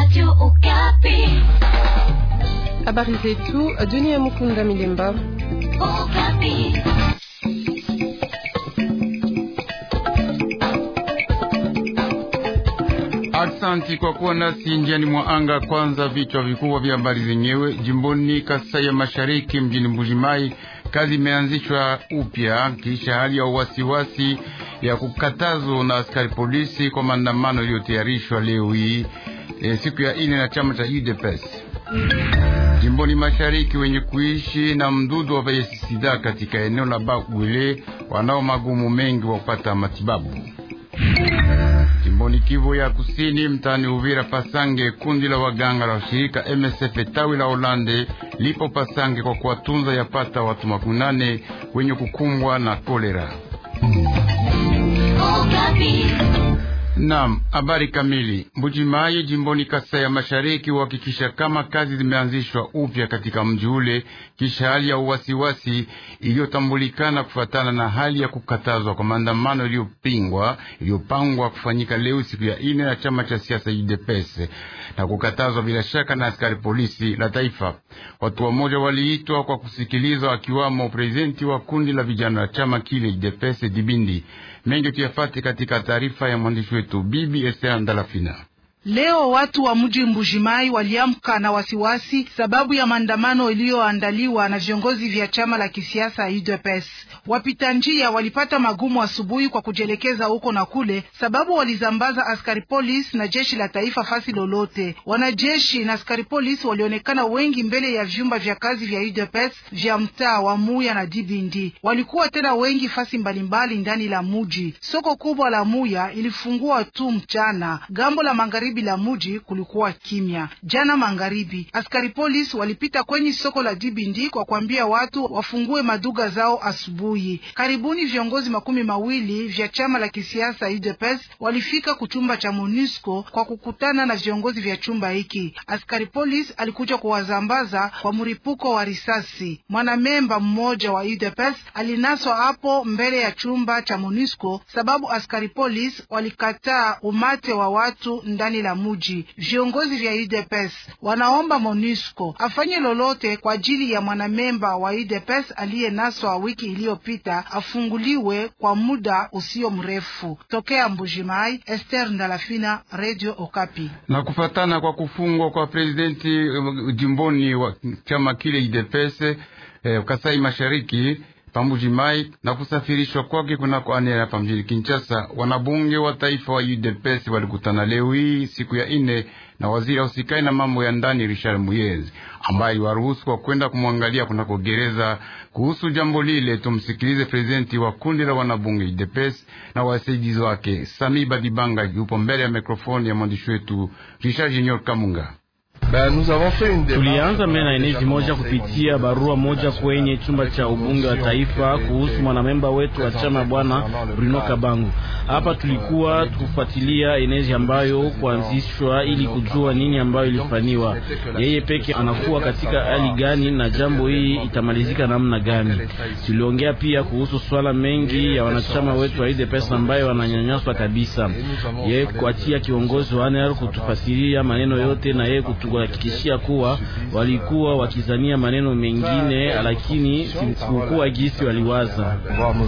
Radio Okapi. Habari zetu, Dunia Mukunda Milemba. Okapi. Aksanti kwa kuwa nasi njiani mwa anga. Kwanza vichwa vikubwa vya habari zenyewe. Jimboni Kasai ya Mashariki, mjini Mbujimai, kazi imeanzishwa upya kisha hali ya wasiwasi ya kukatazwa na askari polisi kwa maandamano iliyotayarishwa leo hii siku ya ine na chama cha UDPS. Jimboni Mashariki, wenye kuishi na mdudu wa virusi sida katika eneo la Bagwele wanao magumu mengi wa kupata matibabu. Jimboni Kivu ya Kusini, mtaani Uvira Pasange, kundi la waganga la shirika MSF tawi la Holande lipo Pasange kwa kuwatunza yapata watu 8 wenye kukumbwa na kolera. Naam, habari kamili. Mbujimai, jimboni Kasai ya Mashariki, uhakikisha kama kazi zimeanzishwa upya katika mji ule kisha hali ya uwasiwasi iliyotambulikana kufuatana na hali ya kukatazwa kwa maandamano iliyopangwa kufanyika leo siku ya ine na chama cha siasa UDPS na kukatazwa bila shaka na askari polisi la taifa. Watu wamoja waliitwa kwa kusikilizwa, akiwamo prezidenti wa kundi la vijana la chama kile UDPS Dibindi. Mengi tuyafate katika taarifa ya mwandishi wetu Bibi Esther Ndalafina. Leo watu wa mji Mbujimai waliamka na wasiwasi sababu ya maandamano iliyoandaliwa na viongozi vya chama la kisiasa UDPS. Wapita njia walipata magumu asubuhi kwa kujelekeza huko na kule, sababu walizambaza askari polisi na jeshi la taifa fasi lolote. Wanajeshi na askari polisi walionekana wengi mbele ya vyumba vya kazi vya UDPS vya mtaa wa Muya na Dibindi. Walikuwa tena wengi fasi mbalimbali ndani la muji. Soko kubwa la Muya ilifungua tu mchana. Gambo la magharibi la muji kulikuwa kimya. Jana magharibi, askari polisi walipita kwenye soko la Dibindi kwa kuambia watu wafungue maduga zao asubuhi. Karibuni viongozi 20 vya chama la kisiasa UDPS walifika kuchumba cha MONUSCO kwa kukutana na viongozi vya chumba hiki. Askari polisi alikuja kuwazambaza kwa mripuko wa risasi. Mwanamemba mmoja wa UDPS alinaswa hapo mbele ya chumba cha MONUSCO sababu askari polisi walikataa umate wa watu ndani la muji. Viongozi vya UDPS wanaomba MONUSCO afanye lolote kwa ajili ya mwanamemba wa UDPS aliyenaswa wiki iliyopita afunguliwe kwa muda usio mrefu. Tokea Mbujimai, Esther Ndalafina, Radio Okapi. Na kufatana kwa kufungwa kwa presidenti jimboni wa chama kile UDPS Kasai Mashariki Pambujimai na kusafirishwa kwake kunako anera pa mjini Kinshasa, wanabunge wa taifa wa UDPS walikutana leo hii siku ya ine na waziri usikai na mambo ya ndani Richard Muyezi, ambaye waruhusu kwa kwenda kumwangalia kunako gereza. Kuhusu jambo lile, tumsikilize prezidenti wa kundi la wanabunge UDPS na wasaidizi wake. Sami Badibanga yupo mbele ya mikrofoni ya mwandishi wetu Richard Junior Kamunga. Tulianza mena enezi moja kupitia barua moja kwenye chumba cha ubunge wa taifa kuhusu mwanamemba wetu wa chama bwana Bruno Kabangu. Hapa tulikuwa tukufuatilia enezi ambayo kuanzishwa ili kujua nini ambayo ilifanywa. Yeye peke anakuwa katika hali gani na jambo hii itamalizika namna gani. Tuliongea pia kuhusu swala mengi ya wanachama wetu wa UDPS ambayo wananyanyaswa kabisa. Yeye kuatia kiongozi wa ANR kutufasiria maneno yote na yeye kuhakikishia kuwa walikuwa wakizania maneno mengine, lakini sikuwa gisi waliwaza.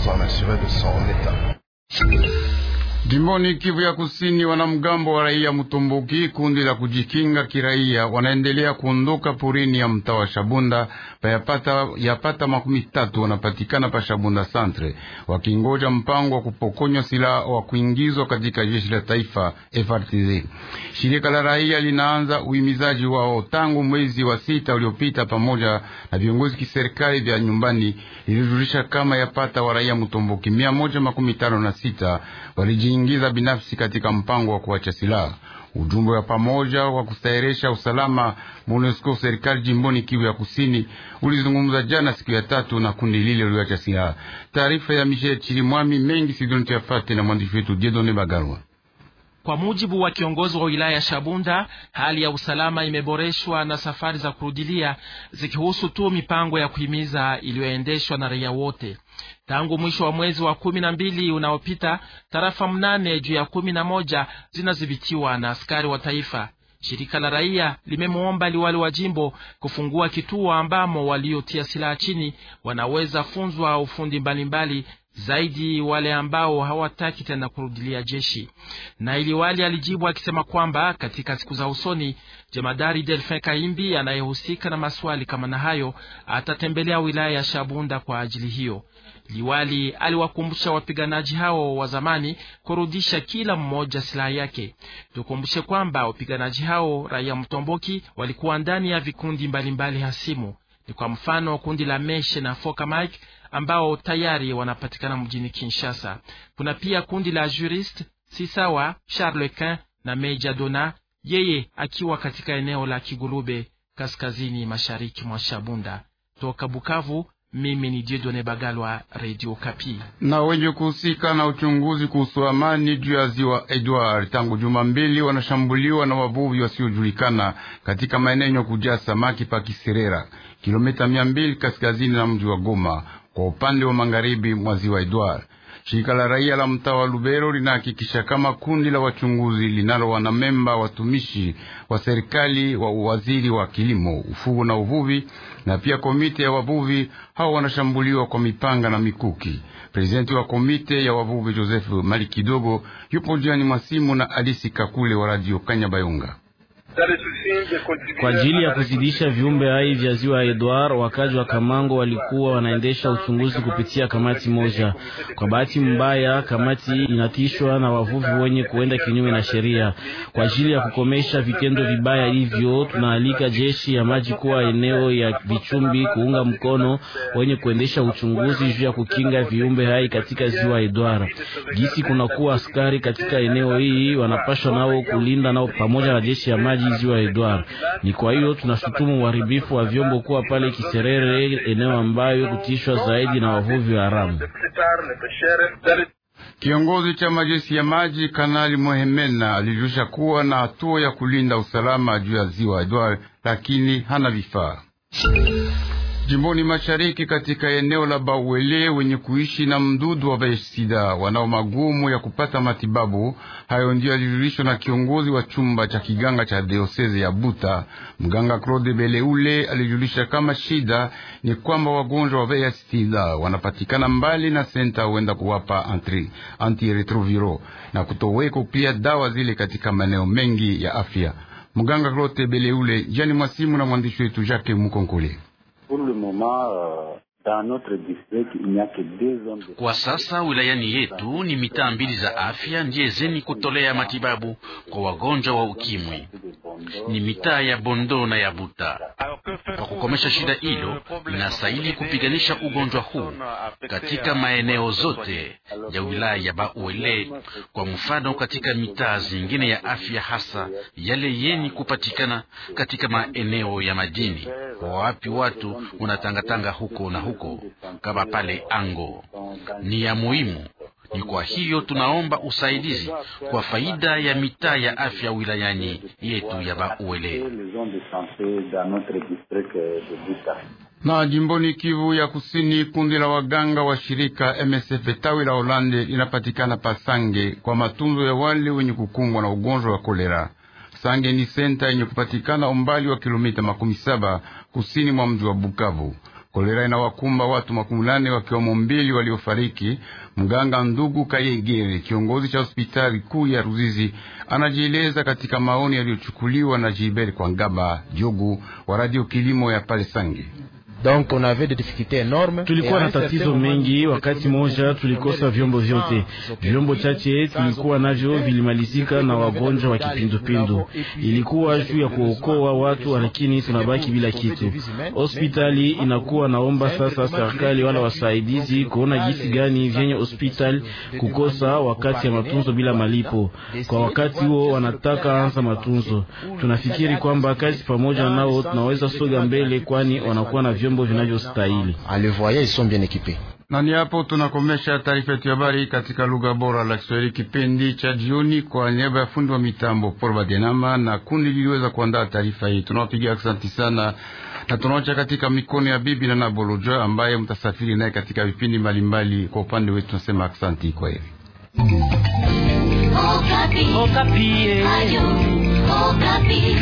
Jimboni Kivu ya Kusini, wanamgambo wa raia Mutomboki, kundi la kujikinga kiraia, wanaendelea kuondoka porini ya mtaa wa Shabunda. Yapata 30 wanapatikana pa Shabunda Centre, wakingoja mpango wa kupokonywa silaha wa kuingizwa katika jeshi la taifa FARDC. Shirika la raia linaanza uimizaji wao tangu mwezi wa 6 uliopita, pamoja na viongozi kiserikali vya nyumbani. Ilijulisha kama yapata wa raia Mutomboki 156 walijiingiza binafsi katika mpango wa kuacha silaha. Ujumbe wa pamoja wa kustahiresha usalama MONUSCO serikali jimboni Kivu ya Kusini ulizungumza jana siku ya 3 na kundi lile liliacha silaha. Taarifa ya Michel Chirimwami mengi sidoni tuyafate na mwandishi wetu Jedone Bagarwa. Kwa mujibu wa kiongozi wa wilaya ya Shabunda, hali ya usalama imeboreshwa na safari za kurudilia zikihusu tu mipango ya kuhimiza iliyoendeshwa na raia wote. Tangu mwisho wa mwezi wa 12 unaopita, tarafa 8 juu ya 11 zinadhibitiwa na askari wa taifa. Shirika la raia limemwomba liwali wa jimbo kufungua kituo ambamo waliotia silaha chini wanaweza funzwa ufundi mbalimbali zaidi wale ambao hawataki tena kurudilia jeshi. Na liwali alijibu akisema kwamba katika siku za usoni jemadari Delphin Kaimbi anayehusika na maswali kama na hayo atatembelea wilaya ya Shabunda kwa ajili hiyo. Liwali aliwakumbusha wapiganaji hao wa zamani kurudisha kila mmoja silaha yake. Tukumbushe kwamba wapiganaji hao raia Mtomboki walikuwa ndani ya vikundi mbalimbali hasimu. Ni kwa mfano kundi la Meshe na Foka Mike ambao tayari wanapatikana mjini Kinshasa. Kuna pia kundi la Juriste, Sisawa, Charlequin na Meja Dona, yeye akiwa katika eneo la Kigulube kaskazini mashariki mwa Shabunda. Toka Bukavu, mimi ni Dieudonne Bagalwa, Radio Kapi. Na wenye kuhusika na uchunguzi kuhusu amani juu ya ziwa Edward tangu juma mbili wanashambuliwa na wavuvi wasiojulikana katika maeneo ya kujaa samaki pa Kiserera, kilomita 200 kaskazini na mji wa Goma, kwa upande wa magharibi mwa ziwa Edward. Shirika la raia la mtaa wa Lubero linahakikisha kama kundi la wachunguzi linalo wanamemba watumishi wa serikali wa waziri wa kilimo, ufugo na uvuvi na pia komite ya wavuvi hao wanashambuliwa kwa mipanga na mikuki. Presidenti wa komite ya wavuvi Joseph Malikidogo yupo njiani mwa simu na Alisi Kakule wa Radio Kanyabayonga. Kwa ajili ya kuzidisha viumbe hai vya ziwa Edward, wakazi wa Kamango walikuwa wanaendesha uchunguzi kupitia kamati moja. Kwa bahati mbaya, kamati inatishwa na wavuvi wenye kuenda kinyume na sheria. Kwa ajili ya kukomesha vitendo vibaya hivyo, tunaalika jeshi ya maji kuwa eneo ya Vichumbi kuunga mkono wenye kuendesha uchunguzi juu ya kukinga viumbe hai katika ziwa Edward. Gisi kunakuwa askari katika eneo hii, wanapashwa nao kulinda nao pamoja na jeshi ya maji ziwa Edward. Ni kwa hiyo tunashutumu uharibifu wa vyombo kuwa pale Kiserere, eneo ambayo kutishwa zaidi na wavuvi wa haramu. Kiongozi cha majeshi ya maji Kanali Mohemena alijulisha kuwa na hatua ya kulinda usalama juu ya ziwa Edward, lakini hana vifaa. Jimboni mashariki katika eneo la Bawele, wenye kuishi na mdudu wa sida wanao magumu ya kupata matibabu. Hayo ndio yalijulishwa na kiongozi wa chumba cha kiganga cha dioseze ya Buta, mganga Claude Beleule. Alijulisha kama shida ni kwamba wagonjwa wa sida wanapatikana mbali na senta huenda kuwapa antiretroviro na kutoweko pia dawa zile katika maeneo mengi ya afya. Mganga Claude Beleule jani mwasimu na mwandishi wetu Jacques Mukonkole. Kwa sasa wilayani yetu ni mitaa 2 za afya ndiye zeni kutolea matibabu kwa wagonjwa wa ukimwi. Ni mitaa ya Bondo na ya Buta. Kwa kukomesha shida hilo, inastahili kupiganisha ugonjwa huu katika maeneo zote ya wilaya ya Bauele. Kwa mfano, katika mitaa zingine ya afya, hasa yale yeni kupatikana katika maeneo ya madini, kwa wapi watu unatangatanga huko na huko, kama pale Ango. Ni ya muhimu. Ni kwa hiyo tunaomba usaidizi kwa faida ya mitaa ya afya wilayani yetu ya Bauele. Na jimboni Kivu ya Kusini, kundi la waganga wa shirika MSF tawi la Holande linapatikana Pasange kwa matunzo ya wale wenye kukumbwa na ugonjwa wa kolera. Sange ni senta yenye kupatikana umbali wa kilomita 17 kusini mwa mji wa Bukavu. Kolera inawakumba watu 18 wakiwemo 2 waliofariki. Mganga Ndugu Kayegere, kiongozi cha hospitali kuu ya Ruzizi, anajieleza katika maoni yaliyochukuliwa na Jiberi kwa Ngaba Jogu wa Radio Kilimo ya pale Sange. Donc on avait des difficultés énormes. Tulikuwa na tatizo mengi. Wakati moja tulikosa vyombo vyote. Vyombo chache tulikuwa navyo vilimalizika na wagonjwa wa kipindupindu. Ilikuwa juu ya kuokoa watu, lakini tunabaki bila kitu. Hospitali inakuwa naomba sasa serikali wala wasaidizi kuona jinsi gani vyenye hospitali kukosa wakati ya matunzo bila malipo. Kwa wakati huo wanataka anza matunzo. Tunafikiri kwamba kazi pamoja nao tunaweza soga mbele, kwani wanakuwa na vyombo vinavyostahili. Na ni hapo tunakomesha taarifa yetu ya habari katika lugha bora la Kiswahili kipindi cha jioni. Kwa niaba ya fundi wa mitambo Paul Badenama na kundi liliweza kuandaa taarifa hii, tunawapigia asante sana na tunaocha katika mikono ya bibi na Nabolojo ambaye mtasafiri naye katika vipindi mbalimbali. Kwa upande wetu tunasema asante kwa heri. Okapi. Okapi.